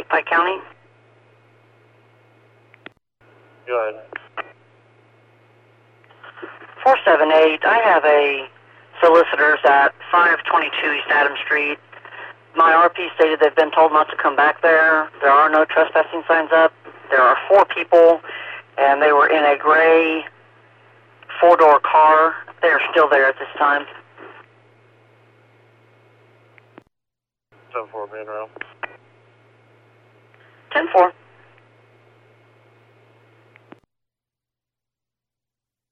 Pike County. Go ahead. 478, I have a solicitors at 522 East Adams Street. My RP stated they've been told not to come back there. There are no trespassing signs up. There are 4 people, and they were in a gray 4-door car. They are still there at this time. 10-4 being around. 10-4.